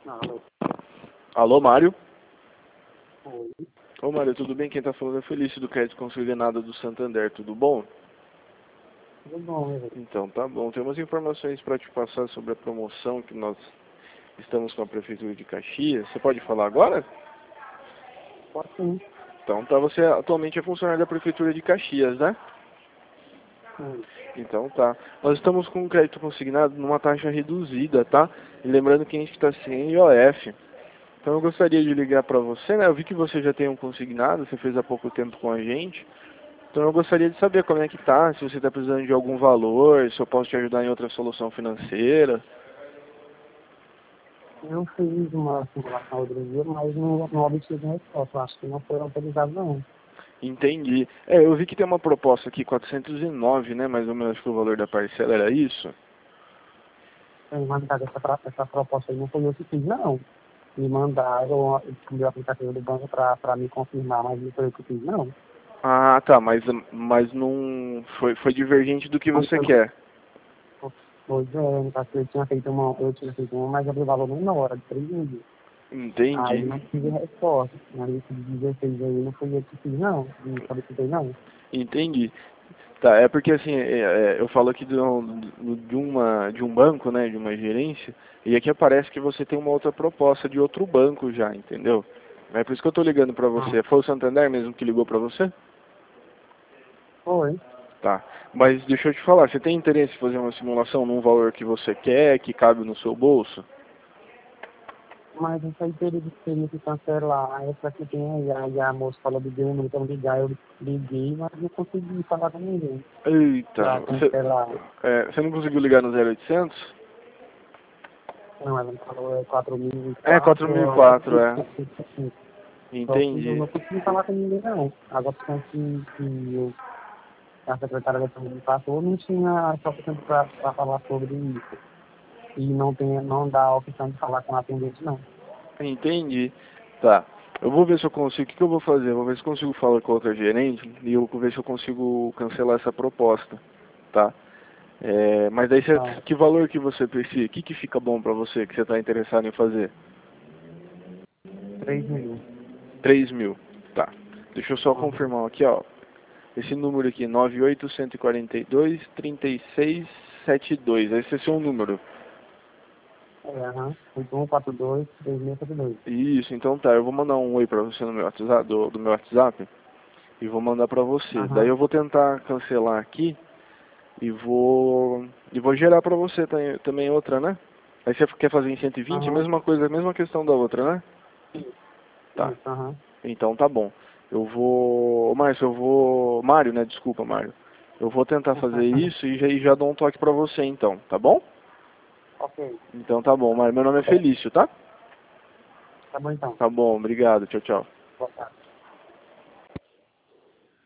Alô. Alô, Mário? Oi. Ô, Mário, tudo bem? Quem tá falando é Felício do Crédito Consignado do Santander, tudo bom? Tudo bom, meu? Então, tá bom. Tem umas informações para te passar sobre a promoção que nós estamos com a Prefeitura de Caxias. Você pode falar agora? Pode sim. Então, tá. Você atualmente é funcionário da Prefeitura de Caxias, né? Sim. Então, tá. Nós estamos com o crédito consignado numa taxa reduzida, tá? E lembrando que a gente está sem IOF. Então, eu gostaria de ligar para você, né? Eu vi que você já tem um consignado, você fez há pouco tempo com a gente. Então eu gostaria de saber como é que tá, se você está precisando de algum valor, se eu posso te ajudar em outra solução financeira. Eu fiz uma simulação outro dia, mas não obtive resposta. Eu acho que não foi autorizado, não. Entendi. É, eu vi que tem uma proposta aqui, 409, né, mais ou menos que o valor da parcela era isso? Tem mandado essa proposta aí, não foi eu que fiz, não. Me mandaram, eu descobri o aplicativo do banco para me confirmar, mas não foi eu que fiz, não. Ah, tá, mas não foi divergente do que Não você foi, quer. pois é, no caso, eu tinha feito uma, mas abri o valor menor, de 3 mil. Aí Entendi. não tive resposta. Aí esse de 16 aí não foi eu que fiz, não. Não solicitei, não. Entendi. Tá, é porque assim, eu falo aqui de um banco, né, de uma gerência, e aqui aparece que você tem uma outra proposta de outro banco já, entendeu? É por isso que eu tô ligando pra Ah, você. Foi o Santander mesmo que ligou pra você? foi. Tá. Mas deixa eu te falar, você tem interesse em fazer uma simulação num valor que você quer, que cabe no seu bolso? Mas isso aí teria que cancelar. Essa que tem aí, a moça falou de um então ligar, eu liguei, mas não consegui falar com ninguém Eita, pra cancelar. você não conseguiu ligar no 0800? Não, ela me falou é 4.004, É, eu 4004, é. só que eu Entendi. não consegui falar com ninguém, não. Agora a secretária da saúde me passou, não tinha essa opção pra falar sobre isso. E não dá a opção de falar com a atendente, não. Entendi. Tá. Eu vou ver se eu consigo. O que que eu vou fazer? Eu vou ver se consigo falar com outra gerente e eu vou ver se eu consigo cancelar essa proposta. Tá? É, mas daí, Tá, que valor que você precisa? O que que fica bom pra você, que você tá interessado em fazer? 3 mil. 3.000. Tá. Deixa eu só Uhum. confirmar aqui, ó. Esse número aqui, 98142-3672. Esse é seu número. É, aham. 8142 3672. Isso, então tá. Eu vou mandar um oi pra você no meu WhatsApp, do meu WhatsApp e vou mandar pra você. Daí Aham. eu vou tentar cancelar aqui e vou gerar pra você também outra, né? Aí você quer fazer em 120, Aham. mesma coisa, mesma questão da outra, né? Tá. Isso, aham. Então tá bom. Eu vou. Márcio, eu vou. Mário, né? Desculpa, Mário. Eu vou tentar fazer isso e já dou um toque pra você então, tá bom? Ok. Então tá bom, Mário. Meu nome é Felício, tá? Tá bom então. Tá bom, obrigado. Tchau, tchau. Boa tarde.